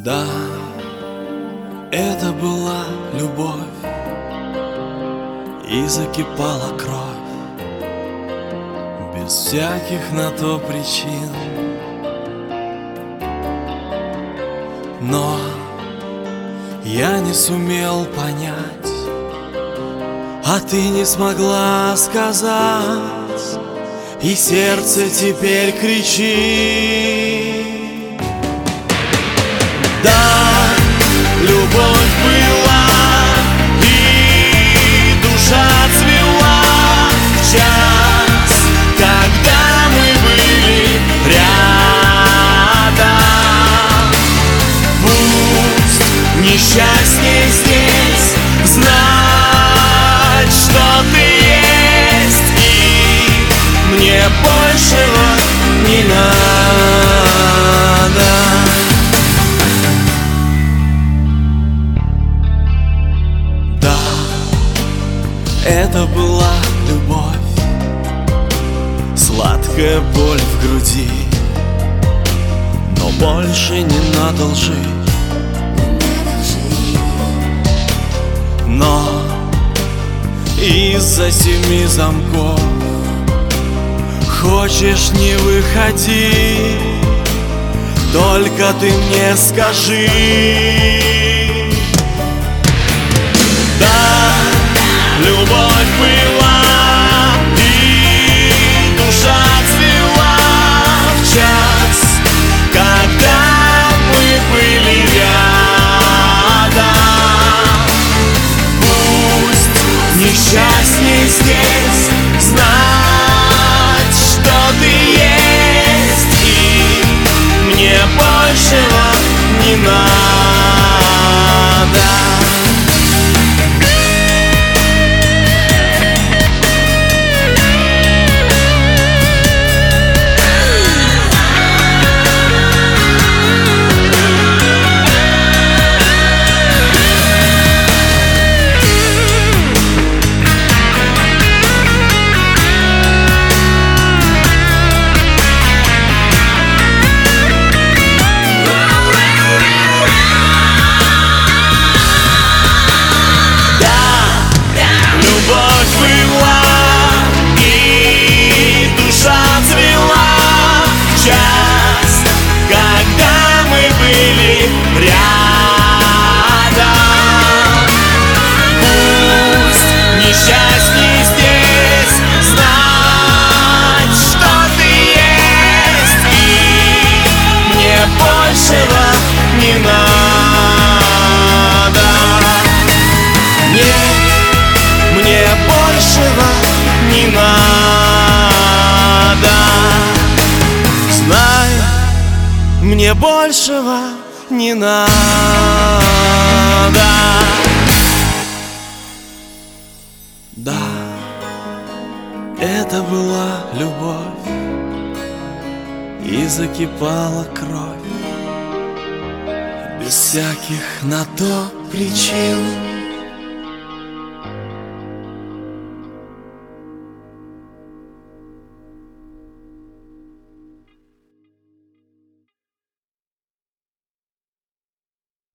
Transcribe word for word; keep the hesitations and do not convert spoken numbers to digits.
Да, это была любовь, и закипала кровь, без всяких на то причин. Но я не сумел понять, а ты не смогла сказать, и сердце теперь кричит. Да, любовь была, и душа цвела в час, когда мы были рядом. Пусть несчастнее здесь знать, что ты есть, и мне большего не надо. Это была любовь, сладкая боль в груди, но больше не надо лжи. Но из-за семи замков хочешь, не выходи, только ты мне скажи. Любовь была, и душа цвела в час, когда мы были рядом. Пусть несчастнее здесь знать, что ты есть, и мне большего не надо. Не надо. Нет, мне большего не надо. Знай, мне большего не надо. Да, это была любовь, и закипала кровь, без всяких на то причин.